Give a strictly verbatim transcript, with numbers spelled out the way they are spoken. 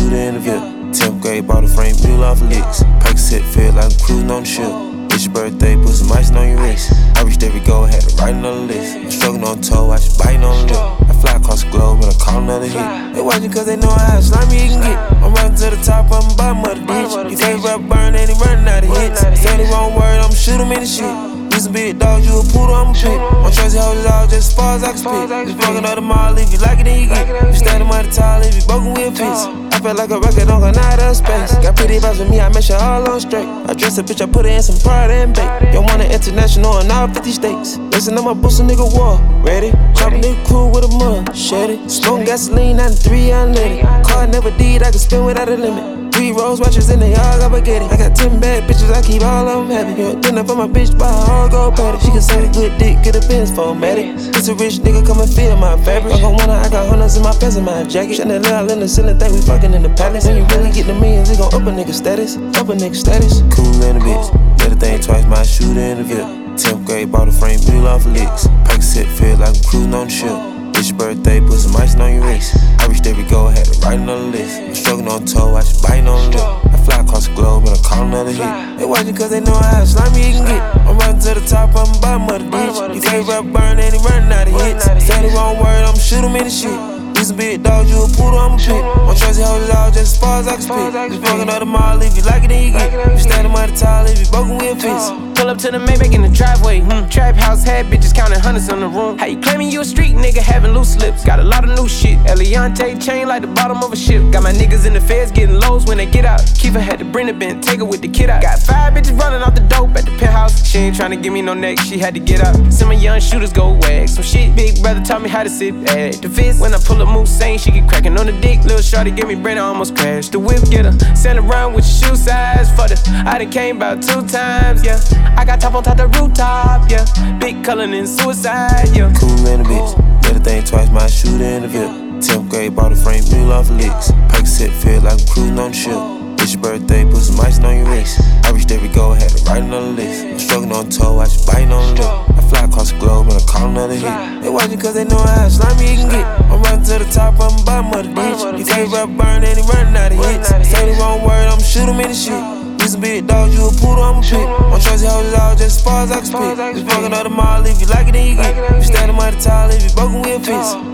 shooter in the Ville. tenth grade, bought a frame mule off of licks. Percocet feel like I'm cruising on the ship. It's your birthday, put some ice on your wrist. I reached every goal, had to write another list. I'm struggling on toe, watch it biting on the lip. I fly across the globe and I call another hit. They watching cause they know how slimy you can get. I'm running to the top, I'm bottom of the ditch. You favorite rap burn, and he running out of hits. Say the wrong word, I'ma shoot him in the shit. These a big dog, you a poodle, I'm a pit. I'm Tracy holding all just as far as I can spit. Just fucking up the mall, if you like it, then you get it. You standing by the tall, if you broken, we'll fix. I feel like a rocket on out of space. Got pretty vibes with me, I make sure all on straight. I dress a bitch, I put her in some pride and bait. You want an international in all fifty states. Listen to my boost, a nigga war. Ready? Chop a nigga cool with a mud. Shed it. Smoke gasoline, ninety-three unleaded. Car never did, I can spin without a limit. Three rose watches and they all got spaghetti. I got ten bad bitches, I keep all of them happy. Yeah, dinner for my bitch, buy her all gold patty. She can say a good dick, get a Benz formatted. It's a rich nigga, come and feel my fabric. I got one, I got hundreds in my pants and my jacket. Chanel in the ceiling, think we fucking in the palace. When you really get the millions, it gon' up a nigga status. Up a nigga status. Cool in a bitch, let a thing twice, my shooter in the Ville. tenth grade, bought a frame mule off of licks. Percocet feel like I'm cruising on the ship. It's your birthday, put some ice on your wrist. I reached every goal, had to write another list. I'm struggling on toe, watch it biting on the lip. I fly across the globe and I call another hit. They watching cause they know how slimy you can get. I'm running to the top, I'm bottom of the ditch. You favorite rap burn, and he running out of hits. Say the wrong word, I'ma shoot him in the shit. These a big dog, you a poodle, I'm a pit. I'm Tracy holding all just as far as I can spit. Just fucking up the mall, if you like it, then you get it. You standing by the tall, if you broken, we'll fix. Pull up to the Maybach in the driveway. Hmm. Trap house had bitches counting hundreds in the room. How you claiming you a street nigga having loose lips? Got a lot of new shit. Eliante chain like the bottom of a ship. Got my niggas in the feds getting lows when they get out. Kiefer had to bring the bin, take her with the kid out. Got five bitches running off the dope at the penthouse. She ain't tryna give me no neck, she had to get out. Some of young shooters go wag some shit. Big brother taught me how to sit at the fist. When I pull up moose, saying she get cracking on the dick. Lil' shorty give me brain, I almost crashed. The whip get her, send around with your shoe size for the. I done came about two times, yeah. I got top on top the rooftop, yeah. Big Cullen and suicide, yeah. Cool in a bitch, let a thing twice, my shooter in the Ville. tenth grade, bought a frame mule off of licks. Percocet feel like I'm cruising on the ship. It's your birthday, put some ice on your wrist. I reached every goal, had to write another list. I'm struggling on toe, watch it biting on the lip. I fly across the globe and I call another hit. They watching cause they know how slimy you can get. I'm running to the top, I'm bottom of the ditch. You favorite rap burn, and he running out of hits. Say the wrong word, I'ma shoot him in the shit. These a big dog, you a poodle, I'm a pit. I'm Tracy holding all just as far as I can spit. Just fucking up the mall, if you like it, then you get it. You standing by the tall, if you broken, we'll fix.